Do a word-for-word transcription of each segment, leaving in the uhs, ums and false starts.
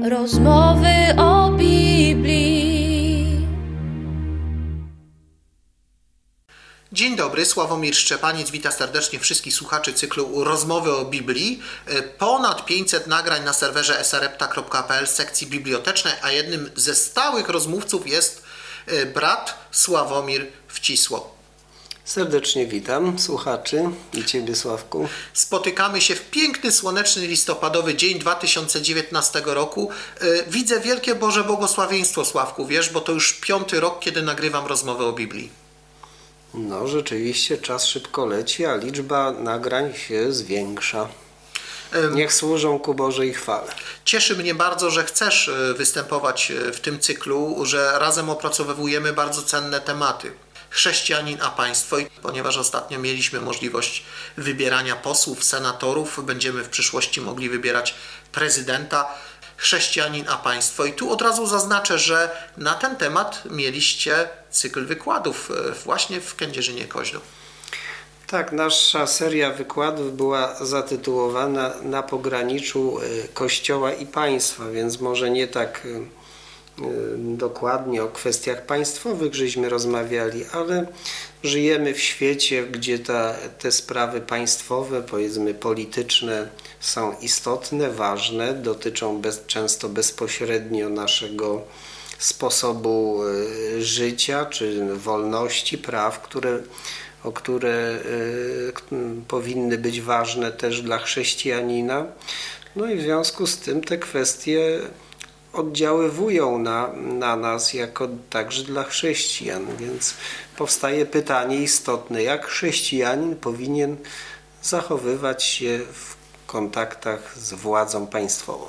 Rozmowy o Biblii. Dzień dobry, Sławomir Szczepaniec, witam serdecznie wszystkich słuchaczy cyklu Rozmowy o Biblii. Ponad pięćset nagrań na serwerze esarepta kropka pe el z sekcji bibliotecznej, a jednym ze stałych rozmówców jest brat Sławomir Wcisło. Serdecznie witam słuchaczy i Ciebie, Sławku. Spotykamy się w piękny, słoneczny, listopadowy dzień dwa tysiące dziewiętnastego roku. Widzę wielkie Boże błogosławieństwo, Sławku, wiesz, bo to już piąty rok, kiedy nagrywam rozmowę o Biblii. No rzeczywiście czas szybko leci, a liczba nagrań się zwiększa. Niech służą ku Bożej chwale. Cieszy mnie bardzo, że chcesz występować w tym cyklu, że razem opracowujemy bardzo cenne tematy. Chrześcijanin a państwo, i ponieważ ostatnio mieliśmy możliwość wybierania posłów, senatorów, będziemy w przyszłości mogli wybierać prezydenta. Chrześcijanin a państwo. I tu od razu zaznaczę, że na ten temat mieliście cykl wykładów właśnie w Kędzierzynie-Koźlu. Tak, nasza seria wykładów była zatytułowana Na pograniczu Kościoła i państwa, więc może nie tak dokładnie o kwestiach państwowych żeśmy rozmawiali, ale żyjemy w świecie, gdzie ta, te sprawy państwowe, powiedzmy polityczne, są istotne, ważne, dotyczą bez, często bezpośrednio naszego sposobu życia, czy wolności, praw, które, o które y, powinny być ważne też dla chrześcijanina. No i w związku z tym te kwestie oddziaływują na, na nas jako także dla chrześcijan, więc powstaje pytanie istotne, jak chrześcijanin powinien zachowywać się w kontaktach z władzą państwową.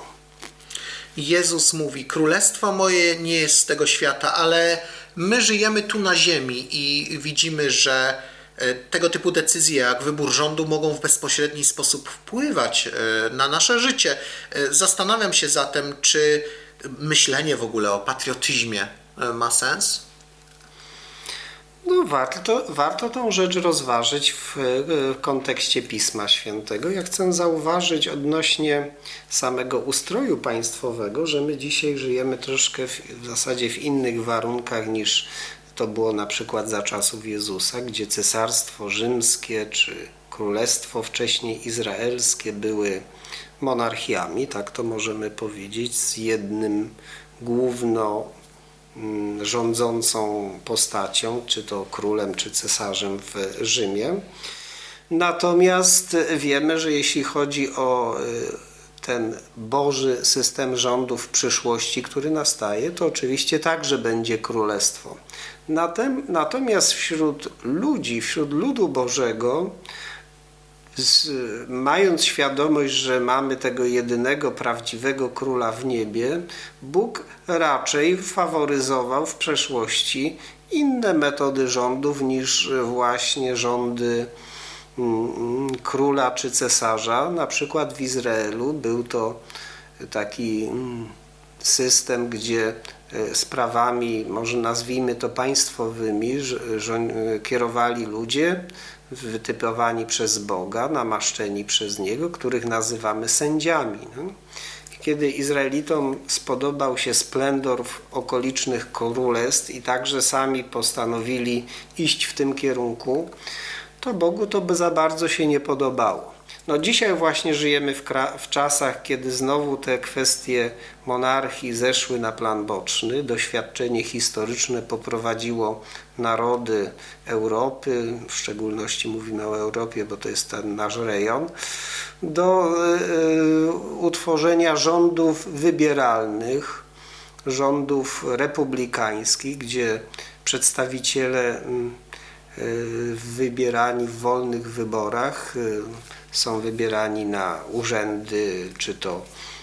Jezus mówi, królestwo moje nie jest z tego świata, ale my żyjemy tu na ziemi i widzimy, że tego typu decyzje jak wybór rządu mogą w bezpośredni sposób wpływać na nasze życie. Zastanawiam się zatem, czy myślenie w ogóle o patriotyzmie ma sens? No warto, warto tą rzecz rozważyć w kontekście Pisma Świętego. Ja chcę zauważyć odnośnie samego ustroju państwowego, że my dzisiaj żyjemy troszkę w, w zasadzie w innych warunkach niż to było na przykład za czasów Jezusa, gdzie cesarstwo rzymskie czy królestwo wcześniej izraelskie były monarchiami, tak to możemy powiedzieć, z jednym główno rządzącą postacią, czy to królem, czy cesarzem w Rzymie. Natomiast wiemy, że jeśli chodzi o ten Boży system rządów w przyszłości, który nastaje, to oczywiście także będzie królestwo. Natomiast wśród ludzi, wśród ludu Bożego, Z, mając świadomość, że mamy tego jedynego prawdziwego króla w niebie, Bóg raczej faworyzował w przeszłości inne metody rządów niż właśnie rządy mm, króla czy cesarza. Na przykład w Izraelu był to taki mm, system, gdzie sprawami, może nazwijmy to państwowymi, kierowali ludzie wytypowani przez Boga, namaszczeni przez Niego, których nazywamy sędziami. No? Kiedy Izraelitom spodobał się splendor okolicznych królestw i także sami postanowili iść w tym kierunku, to Bogu to by za bardzo się nie podobało. No dzisiaj właśnie żyjemy w, w czasach, kiedy znowu te kwestie monarchii zeszły na plan boczny. Doświadczenie historyczne poprowadziło narody Europy, w szczególności mówimy o Europie, bo to jest ten nasz rejon, do y, utworzenia rządów wybieralnych, rządów republikańskich, gdzie przedstawiciele y, wybierani w wolnych wyborach y, są wybierani na urzędy, czy to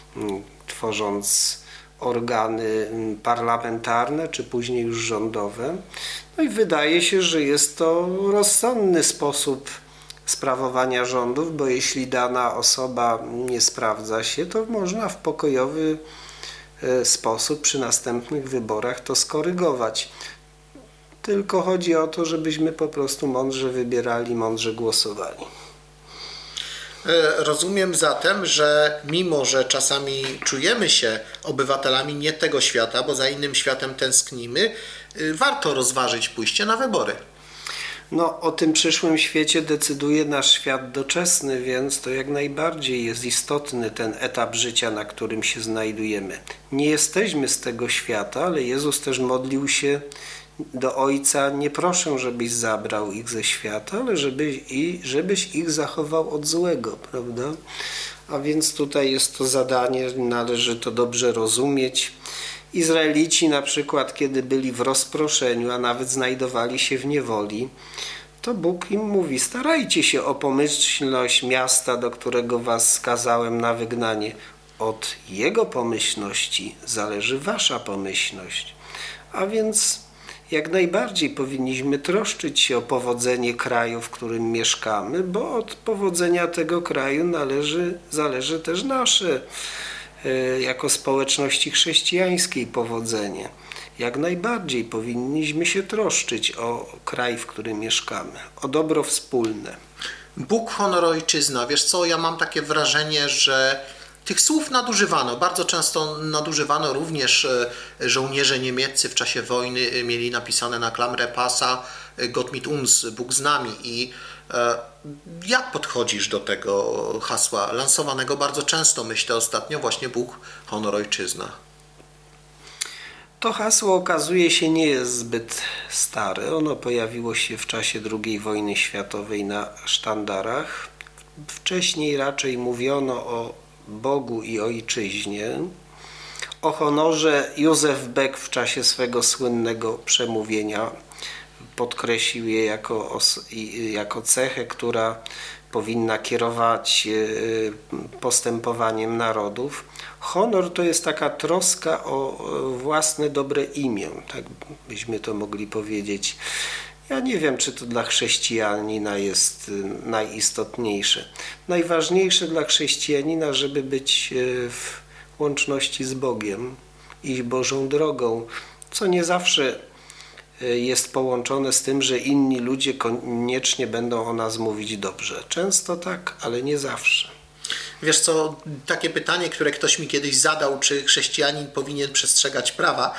tworząc organy parlamentarne, czy później już rządowe. No i wydaje się, że jest to rozsądny sposób sprawowania rządów, bo jeśli dana osoba nie sprawdza się, to można w pokojowy sposób przy następnych wyborach to skorygować. Tylko chodzi o to, żebyśmy po prostu mądrze wybierali, mądrze głosowali. Rozumiem zatem, że mimo, że czasami czujemy się obywatelami nie tego świata, bo za innym światem tęsknimy, warto rozważyć pójście na wybory. No, o tym przyszłym świecie decyduje nasz świat doczesny, więc to jak najbardziej jest istotny ten etap życia, na którym się znajdujemy. Nie jesteśmy z tego świata, ale Jezus też modlił się do Ojca: nie proszę, żebyś zabrał ich ze świata, ale żebyś, i, żebyś ich zachował od złego, prawda? A więc tutaj jest to zadanie, należy to dobrze rozumieć. Izraelici na przykład, kiedy byli w rozproszeniu, a nawet znajdowali się w niewoli, to Bóg im mówi: starajcie się o pomyślność miasta, do którego was skazałem na wygnanie. Od jego pomyślności zależy wasza pomyślność. A więc jak najbardziej powinniśmy troszczyć się o powodzenie kraju, w którym mieszkamy, bo od powodzenia tego kraju należy, zależy też nasze jako społeczności chrześcijańskiej powodzenie. Jak najbardziej powinniśmy się troszczyć o kraj, w którym mieszkamy, o dobro wspólne. Bóg, honor, ojczyzna. Wiesz co, ja mam takie wrażenie, że tych słów nadużywano. Bardzo często nadużywano również żołnierze niemieccy w czasie wojny mieli napisane na klamrę pasa Gott mit uns, Bóg z nami. I jak podchodzisz do tego hasła lansowanego bardzo często, myślę ostatnio, właśnie Bóg, honor, ojczyzna? To hasło okazuje się nie jest zbyt stare. Ono pojawiło się w czasie drugiej wojny światowej na sztandarach. Wcześniej raczej mówiono o Bogu i ojczyźnie. O honorze Józef Beck w czasie swego słynnego przemówienia podkreślił je jako, jako cechę, która powinna kierować postępowaniem narodów. Honor to jest taka troska o własne dobre imię, tak byśmy to mogli powiedzieć. Ja nie wiem, czy to dla chrześcijanina jest najistotniejsze. Najważniejsze dla chrześcijanina, żeby być w łączności z Bogiem, iść Bożą drogą, co nie zawsze jest połączone z tym, że inni ludzie koniecznie będą o nas mówić dobrze. Często tak, ale nie zawsze. Wiesz co, takie pytanie, które ktoś mi kiedyś zadał, czy chrześcijanin powinien przestrzegać prawa,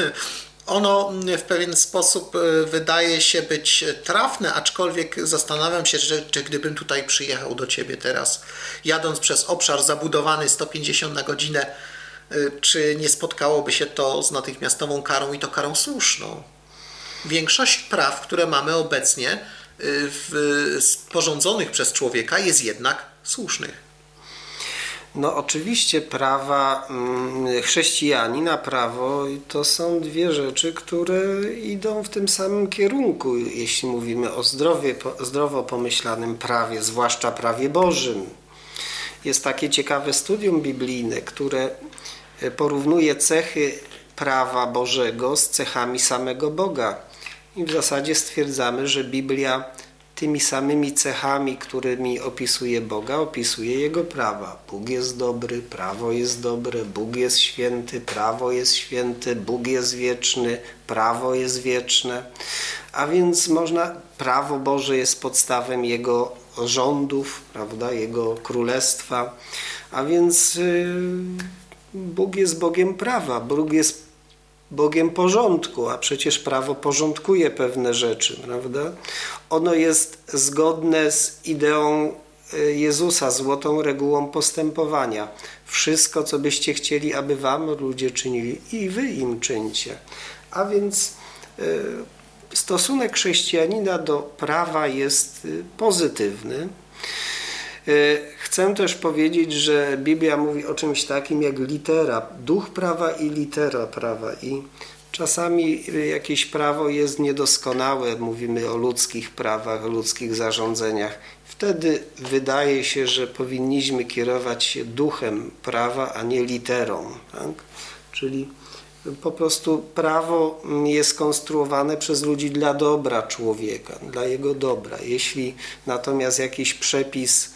ono w pewien sposób wydaje się być trafne, aczkolwiek zastanawiam się, że, że gdybym tutaj przyjechał do Ciebie teraz, jadąc przez obszar zabudowany sto pięćdziesiąt na godzinę, czy nie spotkałoby się to z natychmiastową karą i to karą słuszną? Większość praw, które mamy obecnie w, sporządzonych przez człowieka, jest jednak słusznych. No oczywiście prawa, chrześcijanina, prawo to są dwie rzeczy, które idą w tym samym kierunku, jeśli mówimy o zdrowie, zdrowo pomyślanym prawie, zwłaszcza prawie Bożym. Jest takie ciekawe studium biblijne, które porównuje cechy prawa Bożego z cechami samego Boga. I w zasadzie stwierdzamy, że Biblia tymi samymi cechami, którymi opisuje Boga, opisuje Jego prawa. Bóg jest dobry, prawo jest dobre, Bóg jest święty, prawo jest święte, Bóg jest wieczny, prawo jest wieczne. A więc można, prawo Boże jest podstawą Jego rządów, prawda, Jego królestwa. A więc yy, Bóg jest Bogiem prawa, Bóg jest Bogiem porządku, a przecież prawo porządkuje pewne rzeczy, prawda? Ono jest zgodne z ideą Jezusa, złotą regułą postępowania. Wszystko, co byście chcieli, aby wam ludzie czynili, i wy im czyńcie. A więc stosunek chrześcijanina do prawa jest pozytywny. Chcę też powiedzieć, że Biblia mówi o czymś takim jak litera, duch prawa i litera prawa. I czasami jakieś prawo jest niedoskonałe, mówimy o ludzkich prawach, o ludzkich zarządzeniach. Wtedy wydaje się, że powinniśmy kierować się duchem prawa, a nie literą. Tak? Czyli po prostu prawo jest konstruowane przez ludzi dla dobra człowieka, dla jego dobra. Jeśli natomiast jakiś przepis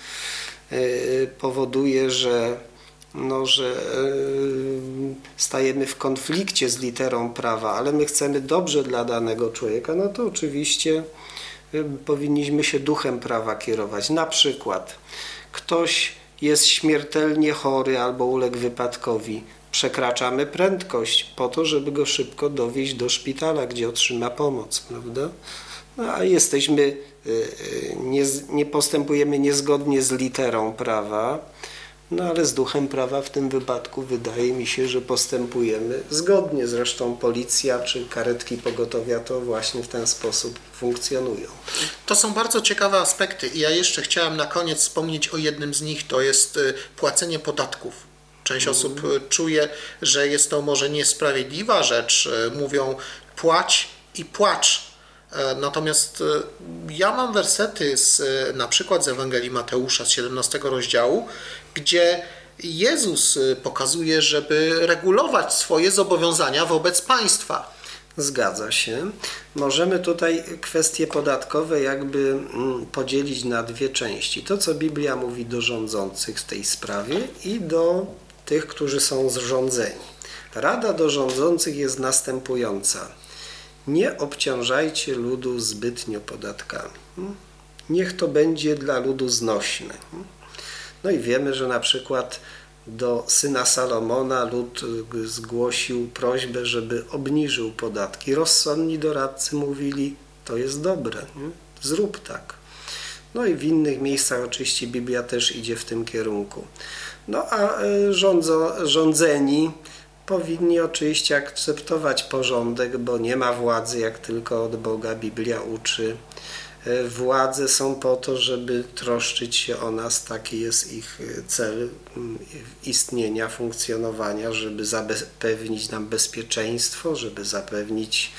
powoduje, że, no, że stajemy w konflikcie z literą prawa, ale my chcemy dobrze dla danego człowieka, no to oczywiście powinniśmy się duchem prawa kierować. Na przykład ktoś jest śmiertelnie chory albo uległ wypadkowi, przekraczamy prędkość po to, żeby go szybko dowieźć do szpitala, gdzie otrzyma pomoc, prawda? No, a jesteśmy, nie, nie postępujemy niezgodnie z literą prawa, no ale z duchem prawa w tym wypadku wydaje mi się, że postępujemy zgodnie. Zresztą policja czy karetki pogotowia to właśnie w ten sposób funkcjonują. To są bardzo ciekawe aspekty i ja jeszcze chciałem na koniec wspomnieć o jednym z nich, to jest płacenie podatków. Część mm. osób czuje, że jest to może niesprawiedliwa rzecz. Mówią płać i płacz. Natomiast ja mam wersety z, na przykład z Ewangelii Mateusza z siedemnastego rozdziału, gdzie Jezus pokazuje, żeby regulować swoje zobowiązania wobec państwa. Zgadza się. Możemy tutaj kwestie podatkowe jakby podzielić na dwie części. To, co Biblia mówi do rządzących w tej sprawie i do tych, którzy są zrządzeni. Rada do rządzących jest następująca. Nie obciążajcie ludu zbytnio podatkami. Niech to będzie dla ludu znośne. No i wiemy, że na przykład do syna Salomona lud zgłosił prośbę, żeby obniżył podatki. Rozsądni doradcy mówili, to jest dobre, nie? Zrób tak. No i w innych miejscach oczywiście Biblia też idzie w tym kierunku. No a rządzo, rządzeni powinni oczywiście akceptować porządek, bo nie ma władzy jak tylko od Boga. Biblia uczy. Władze są po to, żeby troszczyć się o nas. Taki jest ich cel istnienia, funkcjonowania, żeby zapewnić nam bezpieczeństwo, żeby zapewnić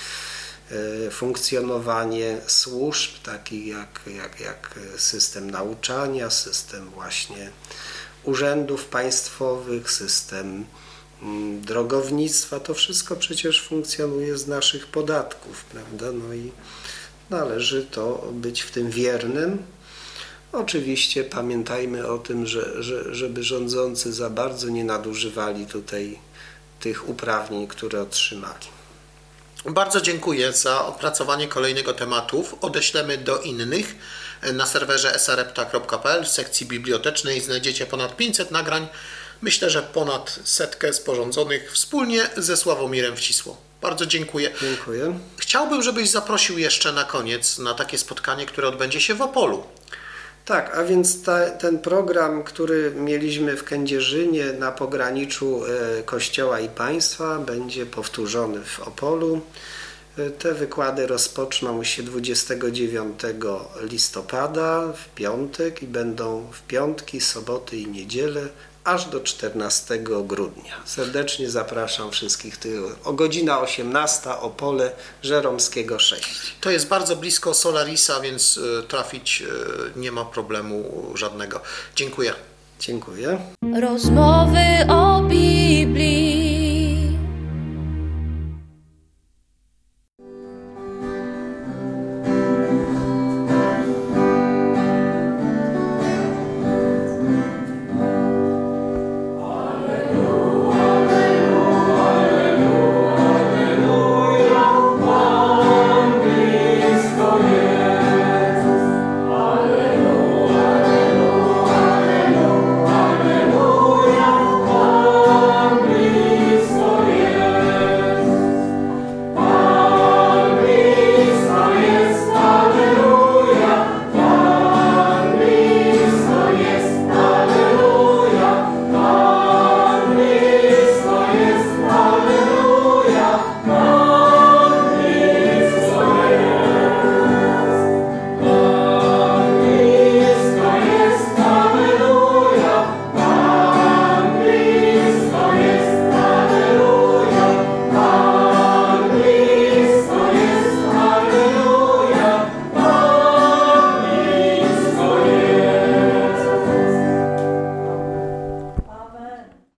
funkcjonowanie służb, takich jak, jak, jak system nauczania, system właśnie urzędów państwowych, system drogownictwa. To wszystko przecież funkcjonuje z naszych podatków, prawda? No i należy to być w tym wiernym. Oczywiście pamiętajmy o tym, że, że, żeby rządzący za bardzo nie nadużywali tutaj tych uprawnień, które otrzymali. Bardzo dziękuję za opracowanie kolejnego tematu. Odeślemy do innych. Na serwerze esarepta kropka pe el w sekcji bibliotecznej znajdziecie ponad pięćset nagrań. Myślę, że ponad setkę sporządzonych wspólnie ze Sławomirem Wcisło. Bardzo dziękuję. Dziękuję. Chciałbym, żebyś zaprosił jeszcze na koniec na takie spotkanie, które odbędzie się w Opolu. Tak, a więc ta, ten program, który mieliśmy w Kędzierzynie na pograniczu e, Kościoła i Państwa, będzie powtórzony w Opolu. E, te wykłady rozpoczną się dwudziestego dziewiątego listopada w piątek i będą w piątki, soboty i niedzielę aż do czternastego grudnia. Serdecznie zapraszam wszystkich tych o godzina osiemnasta, Opole, Żeromskiego sześć. To jest bardzo blisko Solarisa, więc trafić nie ma problemu żadnego. Dziękuję. Dziękuję. Rozmowy o Biblii.